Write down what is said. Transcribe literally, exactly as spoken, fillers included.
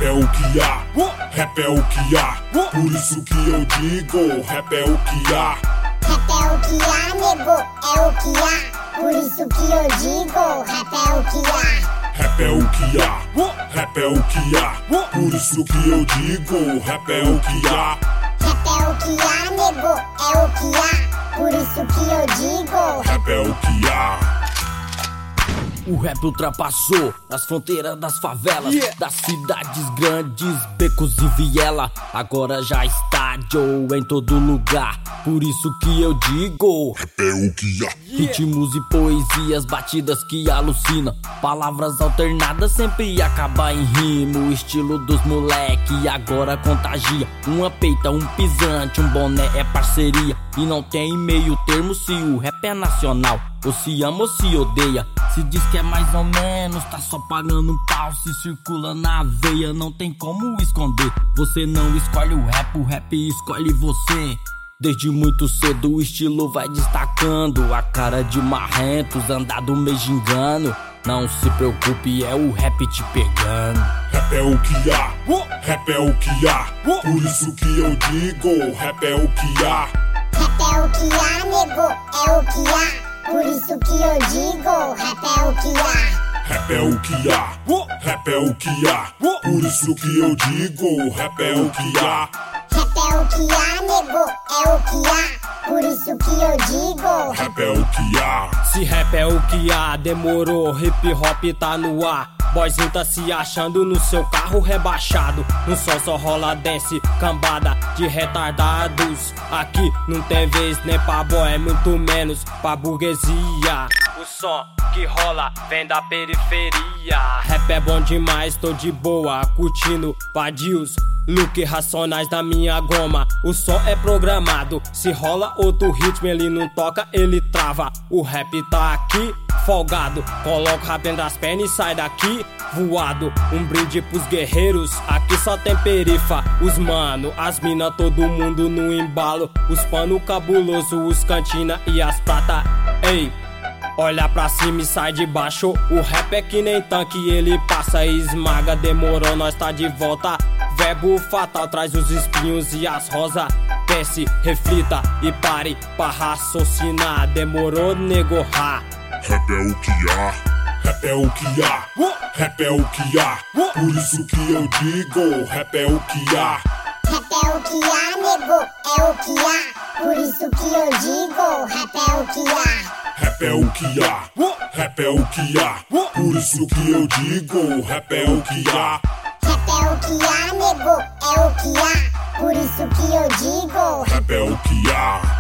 é o que há, rap é o que há, por isso que eu digo, rap é o que há. Rap é o que há, nego, é o que há, por isso que eu digo, rap é o que há. Rap é o que há, rap é o que há, por isso que eu digo, rap é o que há. Rap é o que há, nego, é o que há, por isso que eu digo, rap é o que há. O rap ultrapassou as fronteiras das favelas, yeah, das cidades grandes, becos e viela. Agora já está Joe em todo lugar, por isso que eu digo, rap é o que há. Ritmos e poesias, batidas que alucinam, palavras alternadas sempre acaba em rima. O estilo dos moleque agora contagia. Uma peita, um pisante, um boné é parceria. E não tem meio termo se o rap é nacional. Ou se ama ou se odeia. Se diz que é mais ou menos, tá só pagando um pau. Se circula na veia, não tem como esconder. Você não escolhe o rap, o rap escolhe você. Desde muito cedo o estilo vai destacando. A cara de marrentos, andado meio gingando. Não se preocupe, é o rap te pegando. Rap é o que há, rap é o que há, por isso que eu digo, rap é o que há. Rap é o que há, nego, é o que há, por isso que eu digo, rap é o que há. Rap é o que há, rap é o que há, por isso que eu digo, rap é o que há. Rap é o que há, nego, é o que há, por isso que eu digo, rap é o que há. Se rap é o que há, demorou, hip hop tá no ar. Boyzinho tá se achando no seu carro rebaixado. No som só rola dance, cambada de retardados. Aqui não tem vez nem pra boy, muito menos pra burguesia. O som que rola vem da periferia. Rap é bom demais, tô de boa, curtindo vadios. Look racionais da minha goma. O som é programado, se rola outro ritmo ele não toca, ele trava. O rap tá aqui folgado, coloca o rap entre as pernas e sai daqui voado. Um brinde pros guerreiros, aqui só tem perifa. Os mano, as mina, todo mundo no embalo. Os pano cabuloso, os cantina e as prata. Ei, olha pra cima e sai de baixo. O rap é que nem tanque, ele passa e esmaga. Demorou, nós tá de volta. Verbo fatal traz os espinhos e as rosas. Pense, reflita e pare pra raciocinar. Demorou, nego, ha. Rap é o que há, rap é o que há, rap é o que há, por isso que eu digo, rap é o que há. Rap é o que há, nego, é o que há, por isso que eu digo, rap é o que há. Rap é o que há, rap é o que há, por isso que eu digo, rap é o que há. Rap é o que há, nego, é o que há, por isso que eu digo, rap é o que há.